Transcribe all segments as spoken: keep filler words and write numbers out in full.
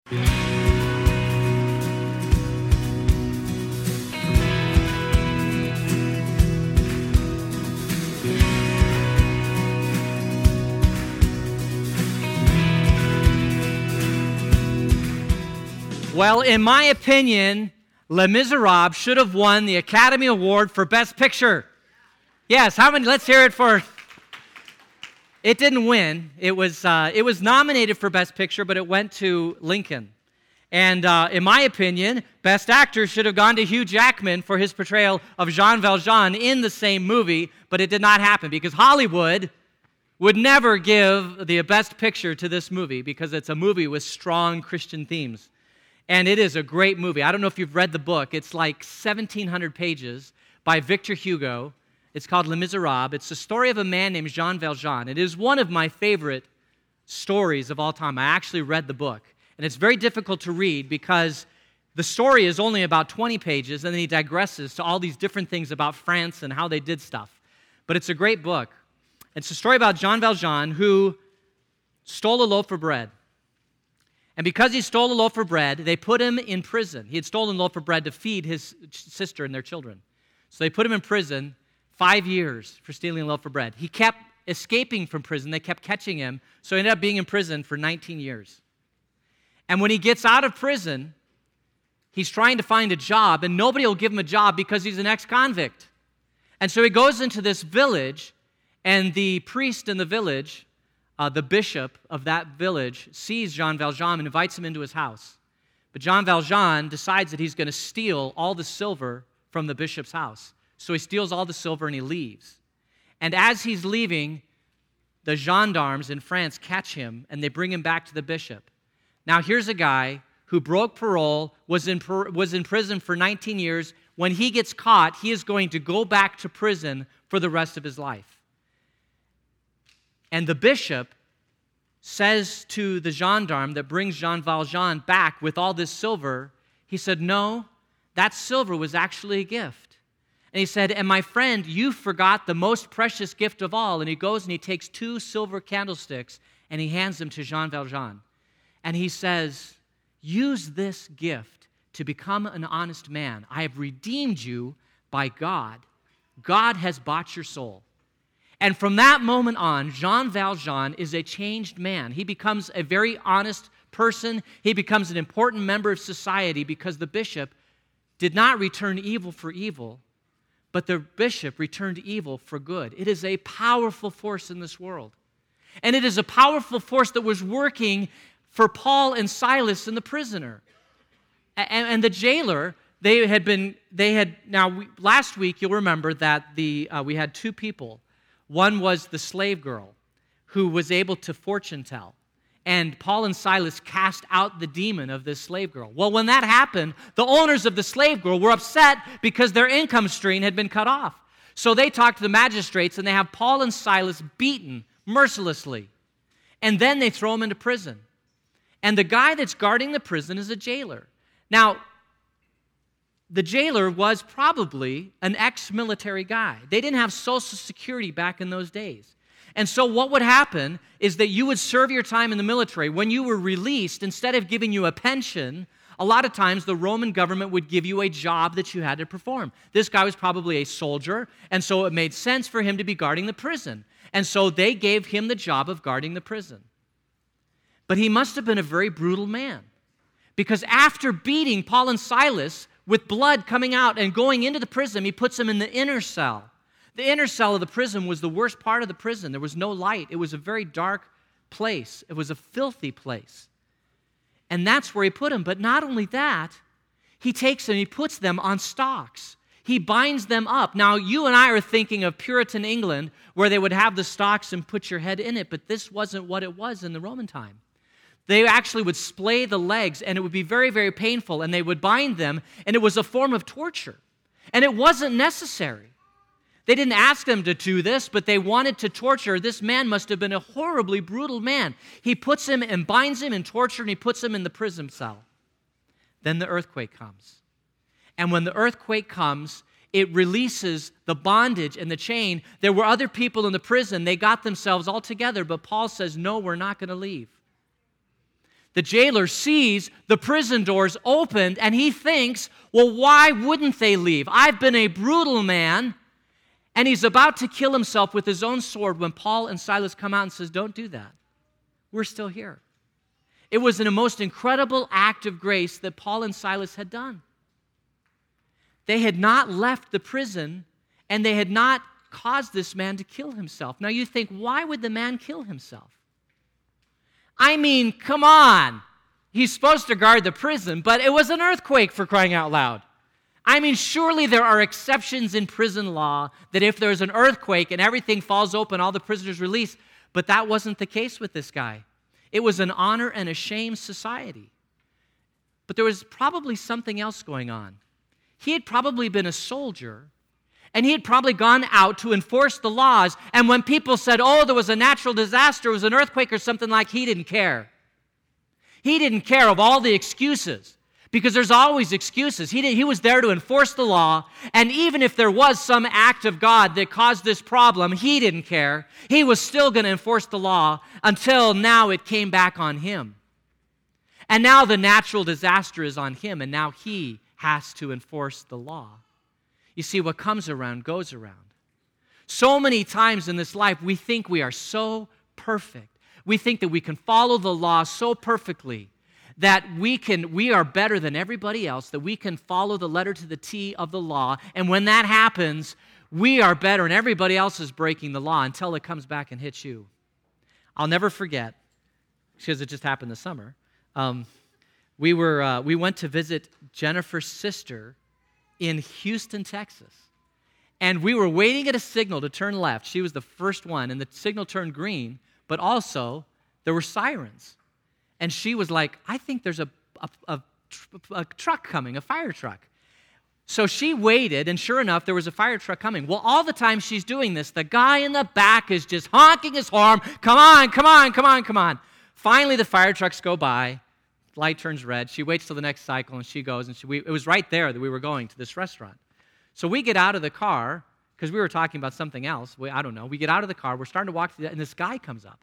Well, in my opinion, Les Miserables should have won the Academy Award for Best Picture. Yes, how many? Let's hear it for... It didn't win. It was uh, it was nominated for Best Picture, but it went to Lincoln. And uh, in my opinion, Best Actor should have gone to Hugh Jackman for his portrayal of Jean Valjean in the same movie, but it did not happen because Hollywood would never give the Best Picture to this movie because it's a movie with strong Christian themes. And it is a great movie. I don't know if you've read the book. It's like seventeen hundred pages by Victor Hugo. It's called Les Miserables. It's the story of a man named Jean Valjean. It is one of my favorite stories of all time. I actually read the book. And it's very difficult to read because the story is only about twenty pages, and then he digresses to all these different things about France and how they did stuff. But it's a great book. It's a story about Jean Valjean who stole a loaf of bread. And because he stole a loaf of bread, they put him in prison. He had stolen a loaf of bread to feed his sister and their children. So they put him in prison five years for stealing a loaf of bread. He kept escaping from prison. They kept catching him. So he ended up being in prison for nineteen years. And when he gets out of prison, he's trying to find a job, and nobody will give him a job because he's an ex-convict. And so he goes into this village, and the priest in the village, Uh, the bishop of that village, sees Jean Valjean and invites him into his house. But Jean Valjean decides that he's going to steal all the silver from the bishop's house. So he steals all the silver and he leaves. And as he's leaving, the gendarmes in France catch him and they bring him back to the bishop. Now here's a guy who broke parole, was in, was in prison for nineteen years. When he gets caught, he is going to go back to prison for the rest of his life. And the bishop says to the gendarme that brings Jean Valjean back with all this silver, he said, no, that silver was actually a gift. And he said, and my friend, you forgot the most precious gift of all. And he goes and he takes two silver candlesticks and he hands them to Jean Valjean. And he says, use this gift to become an honest man. I have redeemed you by God. God has bought your soul. And from that moment on, Jean Valjean is a changed man. He becomes a very honest person. He becomes an important member of society because the bishop did not return evil for evil, but the bishop returned evil for good. It is a powerful force in this world. And it is a powerful force that was working for Paul and Silas and the prisoner. And, and the jailer, they had been, they had, now we, last week you'll remember that the uh, we had two people. One was the slave girl who was able to fortune tell. And Paul and Silas cast out the demon of this slave girl. Well, when that happened, the owners of the slave girl were upset because their income stream had been cut off. So they talked to the magistrates and they have Paul and Silas beaten mercilessly. And then they throw them into prison. And the guy that's guarding the prison is a jailer. Now, the jailer was probably an ex-military guy. They didn't have Social Security back in those days. And so what would happen is that you would serve your time in the military. When you were released, instead of giving you a pension, a lot of times the Roman government would give you a job that you had to perform. This guy was probably a soldier, and so it made sense for him to be guarding the prison. And so they gave him the job of guarding the prison. But he must have been a very brutal man, because after beating Paul and Silas with blood coming out and going into the prison, he puts them in the inner cell. The inner cell of the prison was the worst part of the prison. There was no light. It was a very dark place. It was a filthy place. And that's where he put them. But not only that, he takes them and he puts them on stocks. He binds them up. Now, you and I are thinking of Puritan England, where they would have the stocks and put your head in it, but this wasn't what it was in the Roman time. They actually would splay the legs, and it would be very, very painful, and they would bind them, and it was a form of torture. And it wasn't necessary. They didn't ask them to do this, but they wanted to torture. This man must have been a horribly brutal man. He puts him and binds him in torture, and he puts him in the prison cell. Then the earthquake comes. And when the earthquake comes, it releases the bondage and the chain. There were other people in the prison. They got themselves all together, but Paul says, no, we're not going to leave. The jailer sees the prison doors opened, and he thinks, well, why wouldn't they leave? I've been a brutal man. And he's about to kill himself with his own sword when Paul and Silas come out and says, don't do that. We're still here. It was a most incredible act of grace that Paul and Silas had done. They had not left the prison, and they had not caused this man to kill himself. Now you think, why would the man kill himself? I mean, come on. He's supposed to guard the prison, but it was an earthquake, for crying out loud. I mean, surely there are exceptions in prison law that if there's an earthquake and everything falls open, all the prisoners released. But that wasn't the case with this guy. It was an honor and a shame society. But there was probably something else going on. He had probably been a soldier, and he had probably gone out to enforce the laws. And when people said, oh, there was a natural disaster, it was an earthquake or something like, he didn't care. He didn't care of all the excuses. Because there's always excuses. He, did, he was there to enforce the law, and even if there was some act of God that caused this problem, he didn't care. He was still going to enforce the law until now it came back on him. And now the natural disaster is on him, and now he has to enforce the law. You see, what comes around goes around. So many times in this life, we think we are so perfect. We think that we can follow the law so perfectly that we can, we are better than everybody else, that we can follow the letter to the T of the law. And when that happens, we are better and everybody else is breaking the law until it comes back and hits you. I'll never forget, because it just happened this summer. Um, we were uh, we went to visit Jennifer's sister in Houston, Texas. And we were waiting at a signal to turn left. She was the first one, and the signal turned green, but also there were sirens. And she was like, I think there's a, a, a, a truck coming, a fire truck. So she waited, and sure enough, there was a fire truck coming. Well, all the time she's doing this, the guy in the back is just honking his horn. Come on, come on, come on, come on. Finally, the fire trucks go by. Light turns red. She waits till the next cycle, and she goes. And she, we, it was right there that we were going to this restaurant. So we get out of the car, because we were talking about something else. We, I don't know. We get out of the car. We're starting to walk through that, and this guy comes up.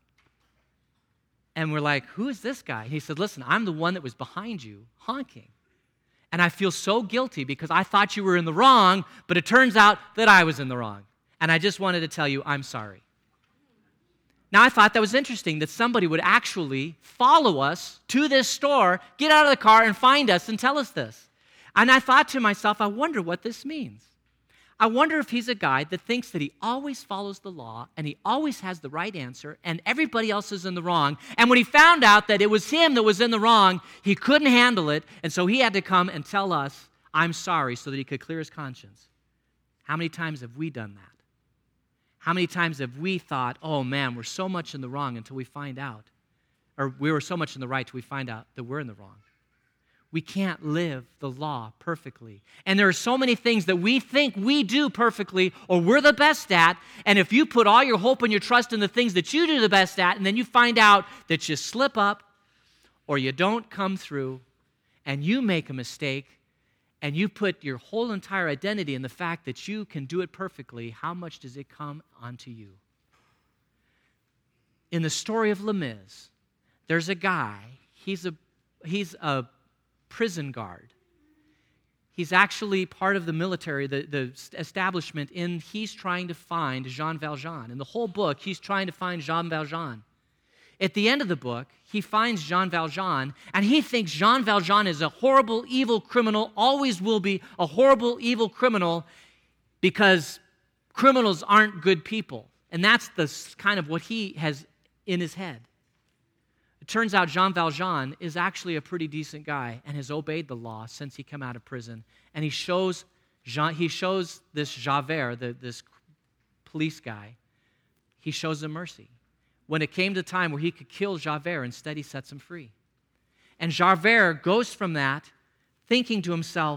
And we're like, who is this guy? He said, listen, I'm the one that was behind you honking. And I feel so guilty because I thought you were in the wrong, but it turns out that I was in the wrong. And I just wanted to tell you, I'm sorry. Now, I thought that was interesting that somebody would actually follow us to this store, get out of the car, and find us and tell us this. And I thought to myself, I wonder what this means. I wonder if he's a guy that thinks that he always follows the law and he always has the right answer and everybody else is in the wrong. And when he found out that it was him that was in the wrong, he couldn't handle it, and so he had to come and tell us, I'm sorry, so that he could clear his conscience. How many times have we done that? How many times have we thought, oh man, we're so much in the wrong until we find out, or we were so much in the right till we find out that we're in the wrong? We can't live the law perfectly. And there are so many things that we think we do perfectly or we're the best at, and if you put all your hope and your trust in the things that you do the best at, and then you find out that you slip up or you don't come through and you make a mistake and you put your whole entire identity in the fact that you can do it perfectly, how much does it come onto you? In the story of Les Mis, there's a guy, he's a he's a prison guard. He's actually part of the military, the, the establishment, in he's trying to find Jean Valjean. In the whole book, he's trying to find Jean Valjean. At the end of the book, he finds Jean Valjean, and he thinks Jean Valjean is a horrible, evil criminal, always will be a horrible, evil criminal, because criminals aren't good people. And that's the kind of what he has in his head. It turns out Jean Valjean is actually a pretty decent guy and has obeyed the law since he came out of prison. And he shows Jean, he shows this Javert, the, this police guy, he shows him mercy. When it came to time where he could kill Javert, instead he sets him free. And Javert goes from that thinking to himself,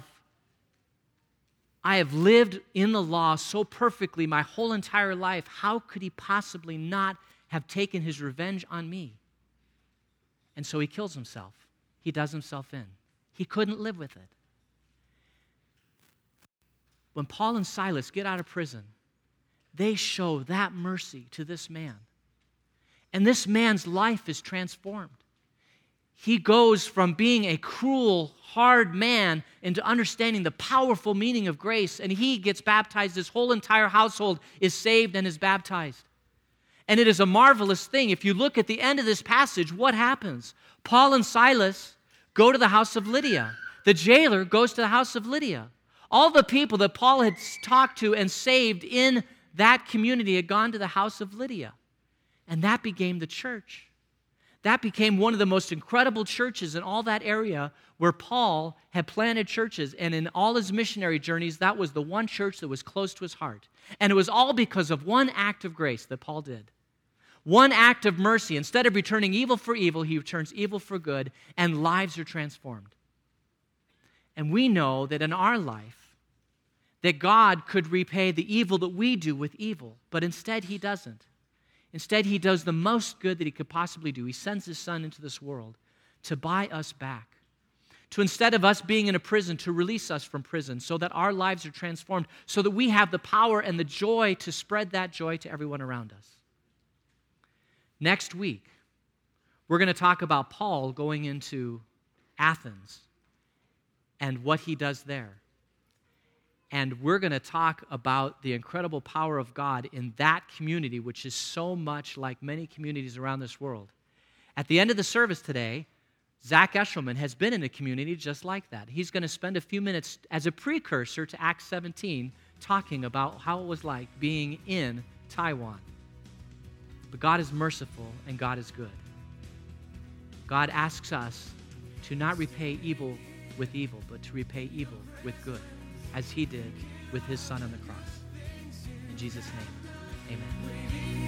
I have lived in the law so perfectly my whole entire life. How could he possibly not have taken his revenge on me? And so he kills himself. He does himself in. He couldn't live with it. When Paul and Silas get out of prison, they show that mercy to this man. And this man's life is transformed. he goes from being a cruel, hard man into understanding the powerful meaning of grace, and he gets baptized. His whole entire household is saved and is baptized. And it is a marvelous thing. If you look at the end of this passage, what happens? Paul and Silas go to the house of Lydia. The jailer goes to the house of Lydia. All the people that Paul had talked to and saved in that community had gone to the house of Lydia. And that became the church. That became one of the most incredible churches in all that area where Paul had planted churches. And in all his missionary journeys, that was the one church that was close to his heart. And it was all because of one act of grace that Paul did. One act of mercy. Instead of returning evil for evil, he returns evil for good, and lives are transformed. And we know that in our life, that God could repay the evil that we do with evil, but instead he doesn't. Instead, he does the most good that he could possibly do. He sends his son into this world to buy us back. To instead of us being in a prison, to release us from prison so that our lives are transformed, so that we have the power and the joy to spread that joy to everyone around us. Next week, we're going to talk about Paul going into Athens and what he does there. And we're going to talk about the incredible power of God in that community, which is so much like many communities around this world. At the end of the service today, Zach Eshelman has been in a community just like that. He's going to spend a few minutes as a precursor to Acts seventeen talking about how it was like being in Taiwan. But God is merciful and God is good. God asks us to not repay evil with evil, but to repay evil with good, as he did with his son on the cross. In Jesus' name,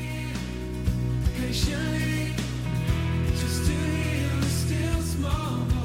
amen. Patiently, just to hear a still small